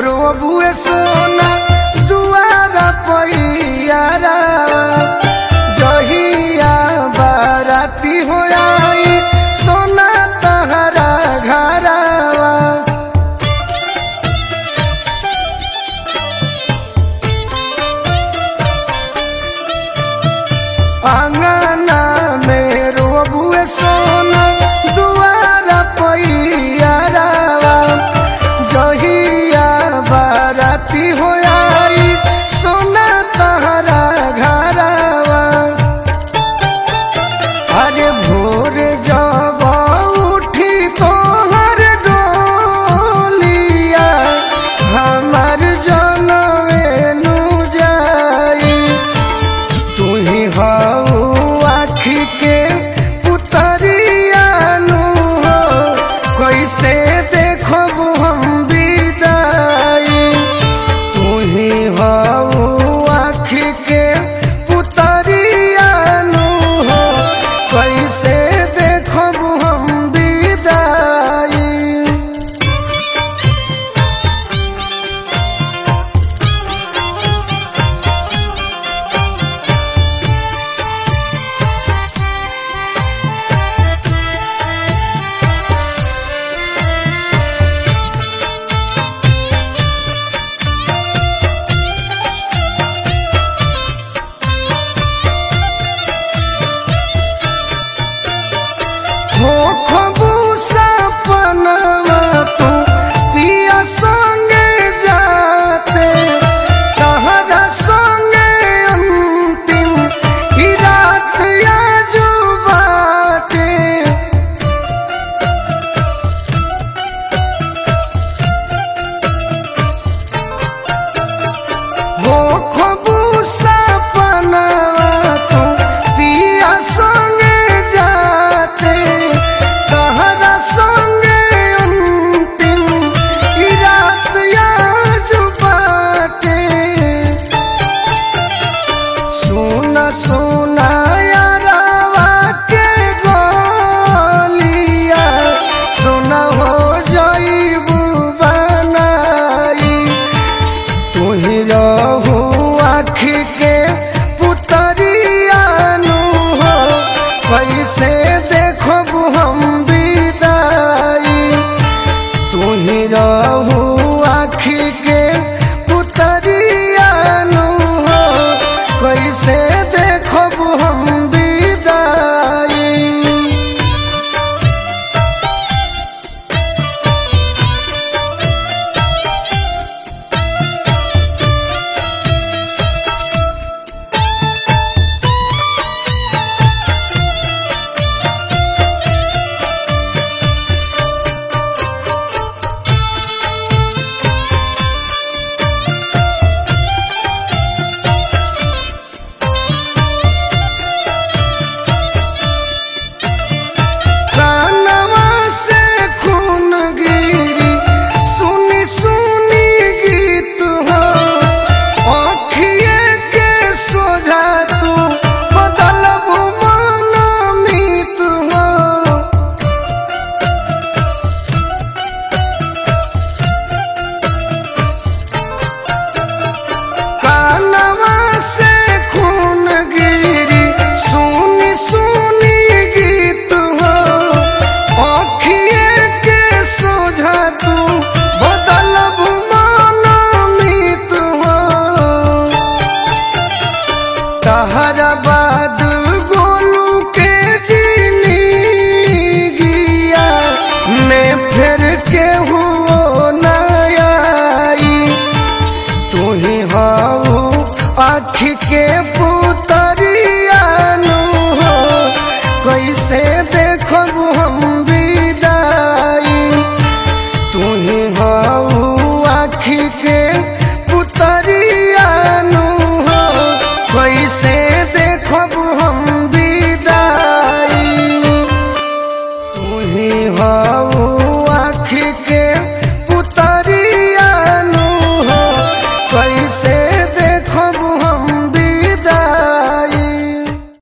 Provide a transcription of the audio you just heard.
रोबुए सोना दुआरा पैयारा जहिया बाराती हो आई सोना तहरा घरावा। आंगना में रोबुए सोना दुआरा पैयारा जहिया बाराती हो आई सोना तहरा घरावा। अरे भोर जब उठी तोहर डोलिया हमार जनवे नु जाई तू ही हऊ आँखी के पुतरिया नु हो कैसे देखब हम विदाई तू ही हऊ आँखी के पुतरिया नु हो कैसे देखब हम विदाई। हो